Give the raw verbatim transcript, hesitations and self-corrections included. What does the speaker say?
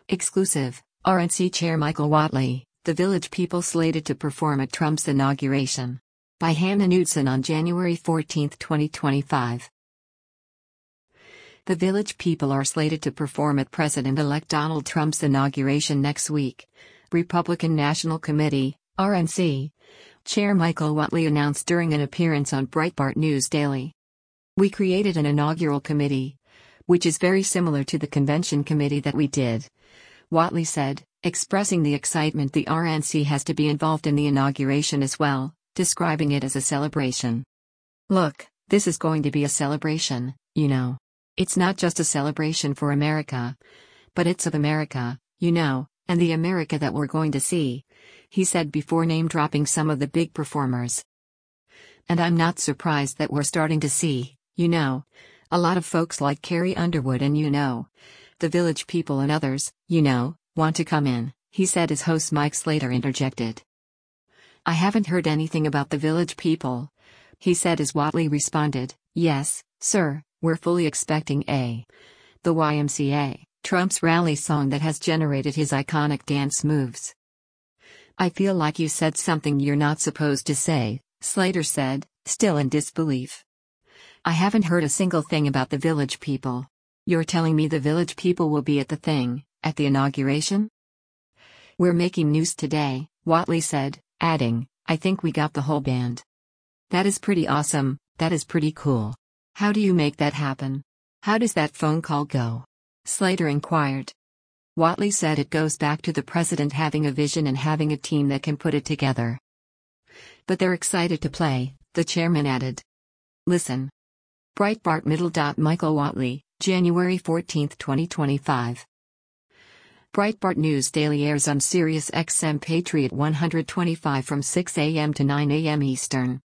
Exclusive, R N C Chair Michael Whatley, the Village People slated to perform at Trump's inauguration. By Hannah Knudsen on January fourteenth, twenty twenty-five. The Village People are slated to perform at President-elect Donald Trump's inauguration next week. Republican National Committee, R N C, Chair Michael Whatley announced during an appearance on Breitbart News Daily. "We created an inaugural committee, which is very similar to the convention committee that we did," Whatley said, expressing the excitement the R N C has to be involved in the inauguration as well, describing it as a celebration. "Look, this is going to be a celebration, you know. It's not just a celebration for America, but it's of America, you know, and the America that we're going to see," he said before name-dropping some of the big performers. "And I'm not surprised that we're starting to see, you know, a lot of folks like Carrie Underwood and you know, the Village People and others, you know, want to come in," he said as host Mike Slater interjected. "I haven't heard anything about the Village People," he said as Whatley responded, "Yes, sir, we're fully expecting a the Y M C A, Trump's rally song that has generated his iconic dance moves." "I feel like you said something you're not supposed to say," Slater said, still in disbelief. "I haven't heard a single thing about the Village People. You're telling me the Village People will be at the thing, at the inauguration?" "We're making news today," Whatley said, adding, "I think we got the whole band." "That is pretty awesome, that is pretty cool. How do you make that happen? How does that phone call go?" Slater inquired. Whatley said it goes back to the president having a vision and having a team that can put it together. "But they're excited to play," the chairman added. Listen. Breitbart Middle. Michael Whatley, January fourteenth, twenty twenty-five. Breitbart News Daily airs on Sirius X M Patriot one twenty-five from six a m to nine a m Eastern.